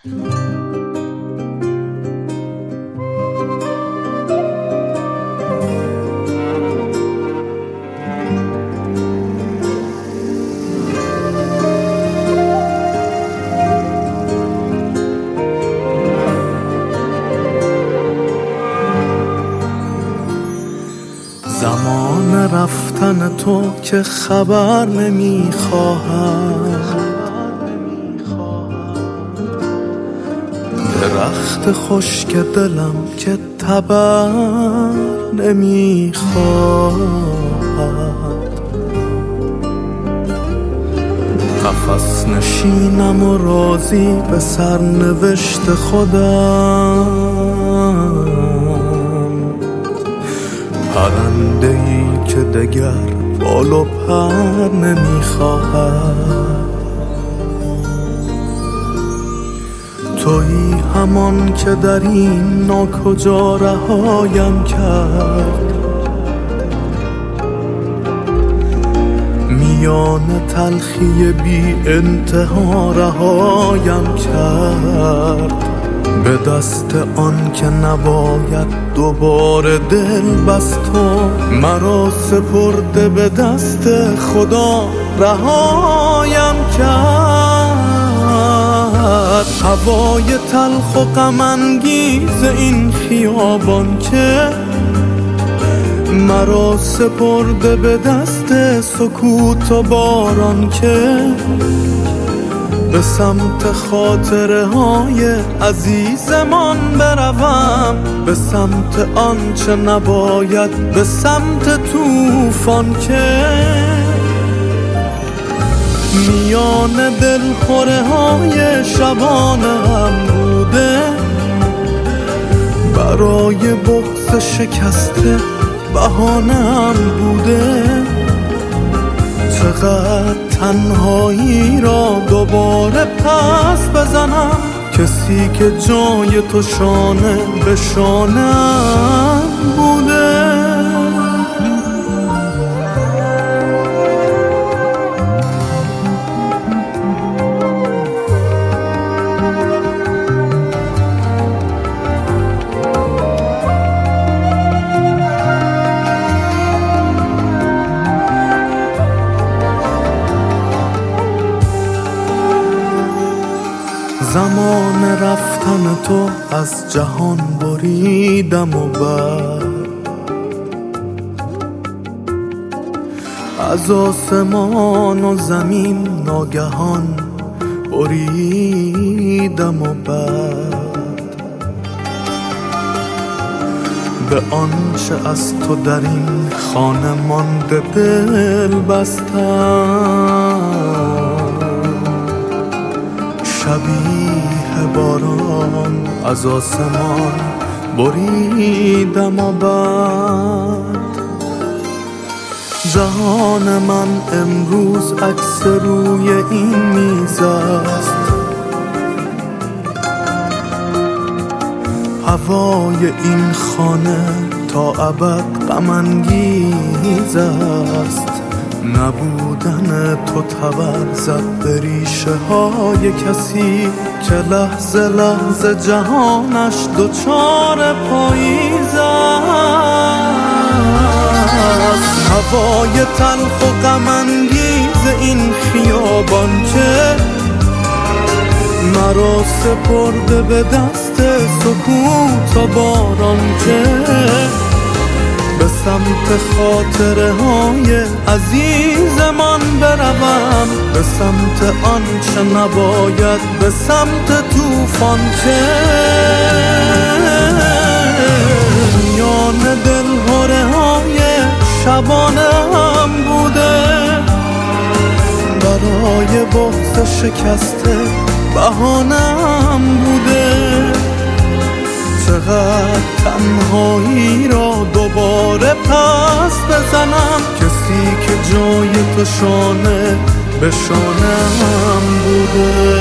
زمان رفتن تو که خبر نمیخواهم، درخت خشک دلم که تبر نمیخواهد، قفس نشینم و راضی به سرنوشت خودم، پرنده‌ای که دگر بال و پر نمیخواهد. تویی همان که در این ناکجا رهایم کرد، میان تلخی بی انتها رهایم کرد، به دست آن که نباید دوباره دل بست و مرا سپرده به دست خدا رهایم کرد. هوای تلخ و غم انگیز این خیابان که مرا سپرده به دست سکوت و باران که به سمت خاطره های عزیزمان بروم، به سمت آنچه نباید، به سمت طوفان که میان دلخوره های شبانم بوده، برای بغض شکسته بهانه‌ام بوده. چقدر تنهایی را دوباره پس بزنم، کسی که جای تو شانه به شانه‌ام بوده. زمان رفتن تو از جهان بریدم و بعد از آسمان و زمین ناگهان بریدم و بعد به آنچه از تو در این خانه مانده دل بستم. شبیه باران از آسمان بریدم و بعد جهان من امروز عکس روی این میز است. هوای این خانه تا ابد غم انگیز است. نبودن تو تبر زد به ریشه های کسی که لحظه لحظه جهانش دوچار پاییز است. هوای تلخ و غم انگیز این خیابان که مرا سپرده به دست سکوت و باران که به سمت خاطره های عزیزمان بروم، به سمت آنچه نباید، به سمت طوفان که میان دلهره های شبانم بوده، برای بغض شکسته بهانه‌ام بوده. چقدر تنهایی را دوباره پس بزنم، کسی که جای تو شانه به شانه‌ام بوده.